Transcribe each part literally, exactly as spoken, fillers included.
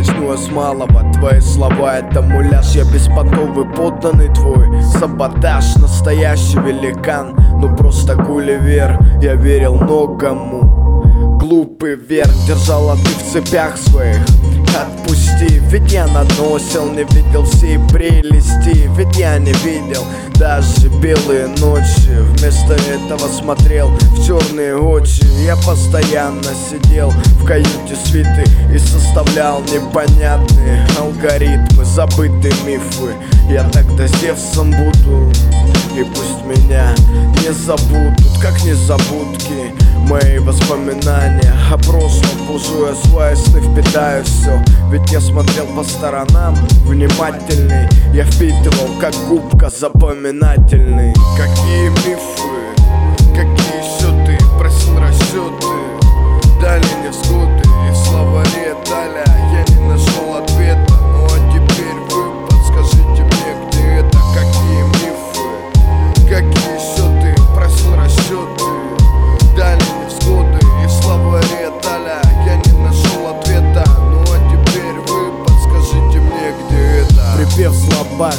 начну я с малого. Твои слова это муляж, я беспонтовый подданный твой. Саботаж, настоящий великан. Ну просто Гулливер, я верил многому. Глупый вер, держала ты в цепях своих. Отпусти, ведь я на дно сел, не видел всей прелести. Ведь я не видел даже белые ночи. Вместо этого смотрел в черные очи. Я постоянно сидел в каюте свиты и составлял непонятные алгоритмы, забытые мифы. Я тогда Зевсом буду, и пусть меня не забудут, как незабудки мои воспоминания о прошлом. Пужу я свои сны, впитаю все. Ведь я смотрел по сторонам внимательней. Я впитывал, как губка, запоминательный. Какие мифы, какие счеты, просил расчеты, дали невзгоды, и в словаре Таля я не нашел ответа. Ну а теперь вы подскажите мне, где это. Какие мифы, какие счеты, просил расчеты, дали невзгоды, и в словаре Таля я не нашел ответа. Ну а теперь вы подскажите мне, где это. Припев слабак,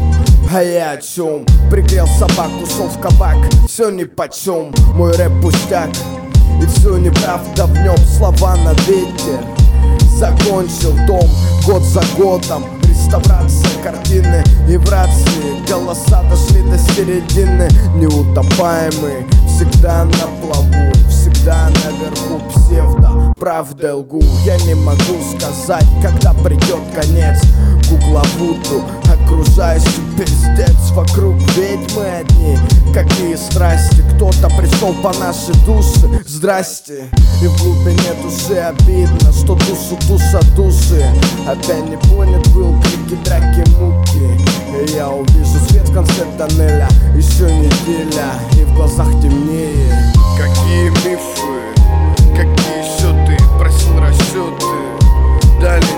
а я о чем? Пригрел собак, ушел в кабак, все нипочем. Мой рэп пустяк, и все неправда в нем. Слова на ветер, закончил дом год за годом. Реставрация картины и в рации голоса дошли до середины. Неутопаемый, всегда на плаву, всегда наверху псевдо, правда лгу. Я не могу сказать, когда придет конец кукловоду, окружающий пиздец. Вокруг ведьмы одни, какие страсти. Кто-то пришел по нашей душе, здрасте. И в глубине души обидно, что душу душа души. Опять не понят был, крики, драки, муки. И я увижу свет в конце тоннеля. Еще неделя, и в глазах темнее. Какие мифы, какие счеты, просил расчеты, дали